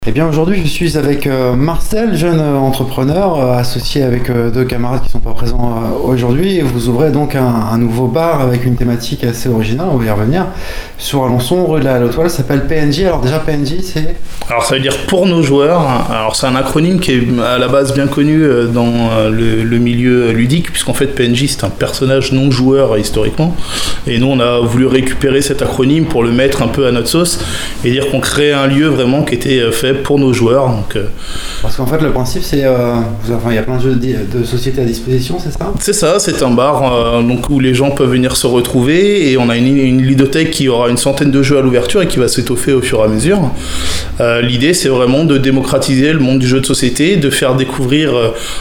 Eh bien aujourd'hui je suis avec Marcel, jeune entrepreneur, associé avec deux camarades qui ne sont pas présents aujourd'hui, et vous ouvrez donc un nouveau bar avec une thématique assez originale, on va y revenir, sur Alençon, rue de la Lautoile, ça s'appelle PNJ. Alors déjà PNJ c'est... Alors ça veut dire pour nos joueurs. Alors c'est un acronyme qui est à la base bien connu dans le milieu ludique, puisqu'en fait PNJ c'est un personnage non joueur historiquement, et nous on a voulu récupérer cet acronyme pour le mettre un peu à notre sauce et dire qu'on crée un lieu vraiment qui était fait pour nos joueurs. Donc, parce qu'en fait le principe c'est, il y a plein de jeux de société à disposition, c'est ça ? C'est ça, c'est un bar donc où les gens peuvent venir se retrouver, et on a une ludothèque qui aura une centaine de jeux à l'ouverture et qui va s'étoffer au fur et à mesure. L'idée c'est vraiment de démocratiser le monde du jeu de société, de faire découvrir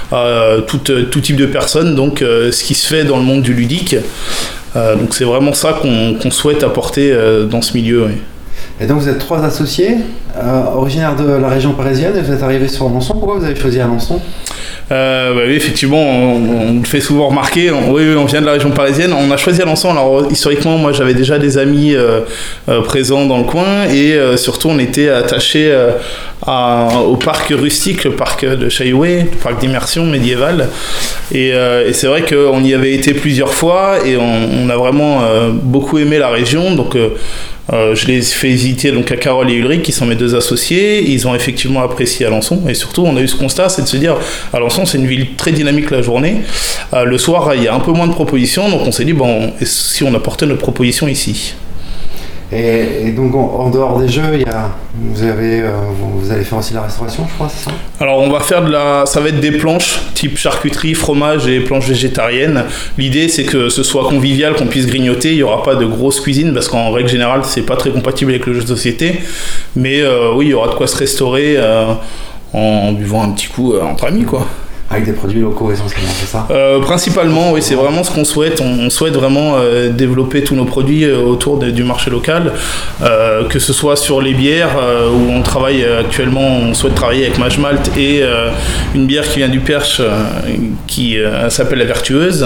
tout type de personnes donc ce qui se fait dans le monde du ludique. Donc c'est vraiment ça qu'on souhaite apporter dans ce milieu. Oui. Et donc vous êtes trois associés, originaires de la région parisienne, et vous êtes arrivés sur Alençon. Pourquoi vous avez choisi Alençon ? Oui, effectivement, on le fait souvent remarquer. Oui, on vient de la région parisienne. On a choisi Alençon. Alors historiquement, moi, j'avais déjà des amis présents dans le coin, et surtout, on était attachés au parc rustique, le parc de Chailloué, le parc d'immersion médiévale. Et c'est vrai qu'on y avait été plusieurs fois, et on a vraiment beaucoup aimé la région. Donc je les ai fait visiter donc à Carole et Ulrich, qui sont mes deux associés. Ils ont effectivement apprécié Alençon, et surtout on a eu ce constat, c'est de se dire Alençon c'est une ville très dynamique la journée. Le soir il y a un peu moins de propositions, donc on s'est dit bon, et si on apportait notre proposition ici. Et donc en dehors des jeux, vous allez faire aussi la restauration, je crois, c'est ça ? Alors on va faire ça va être des planches type charcuterie, fromage et planches végétariennes. L'idée c'est que ce soit convivial, qu'on puisse grignoter. Il n'y aura pas de grosse cuisine parce qu'en règle générale c'est pas très compatible avec le jeu de société. Mais oui, il y aura de quoi se restaurer en buvant un petit coup entre amis, quoi. Avec des produits locaux essentiellement, c'est ça ? Principalement, oui, c'est vraiment ce qu'on souhaite. On souhaite vraiment développer tous nos produits autour du marché local, que ce soit sur les bières, où on travaille actuellement, on souhaite travailler avec Mage Malt et une bière qui vient du Perche, qui s'appelle la Vertueuse.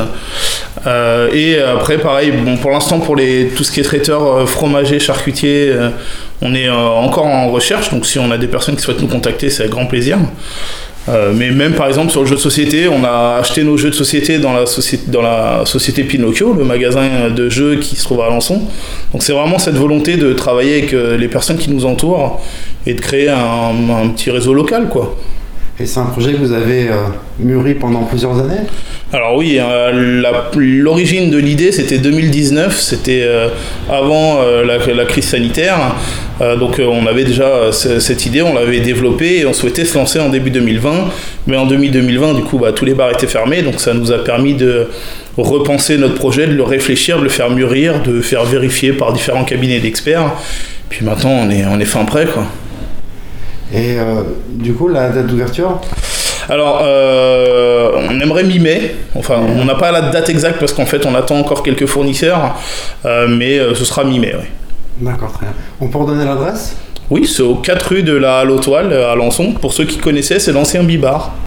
Et après, pareil, bon, pour l'instant, pour tout ce qui est traiteur fromager, charcutier, on est encore en recherche, donc si on a des personnes qui souhaitent nous contacter, c'est avec grand plaisir. Mais même par exemple sur le jeu de société, on a acheté nos jeux de société dans la société Pinocchio, le magasin de jeux qui se trouve à Alençon. Donc c'est vraiment cette volonté de travailler avec les personnes qui nous entourent et de créer un petit réseau local, quoi. Et c'est un projet que vous avez mûri pendant plusieurs années ? Alors oui, l'origine de l'idée c'était 2019, c'était avant la crise sanitaire. Donc on avait déjà cette idée, on l'avait développée et on souhaitait se lancer en début 2020. Mais en 2020, du coup, tous les bars étaient fermés, donc ça nous a permis de repenser notre projet, de le réfléchir, de le faire mûrir, de faire vérifier par différents cabinets d'experts. Puis maintenant, on est fin prêt, quoi. Et du coup, la date d'ouverture ? Alors, on aimerait mi-mai. Enfin, on n'a pas la date exacte parce qu'en fait, on attend encore quelques fournisseurs, mais ce sera mi-mai, oui. D'accord, très bien. On peut redonner l'adresse ? Oui, c'est aux 4 rue de la Lautoile à Alençon. Pour ceux qui connaissaient, c'est l'ancien Bibar.